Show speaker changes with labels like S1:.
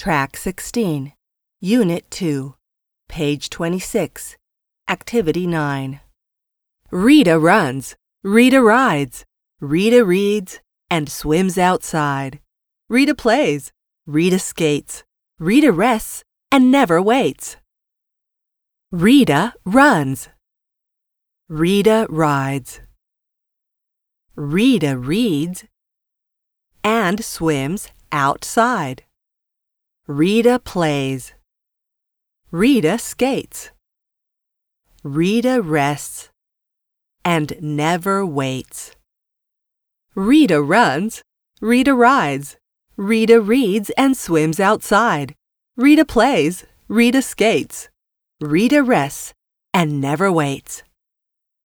S1: Track 16, Unit 2, page 26, Activity 9. Rita runs, Rita rides, Rita reads and swims outside. Rita plays, Rita skates, Rita rests and never waits. Rita runs. Rita rides. Rita reads and swims outside. Rita plays. Rita skates. Rita rests and never waits. Rita runs. Rita rides. Rita reads and swims outside. Rita plays. Rita skates. Rita rests and never waits.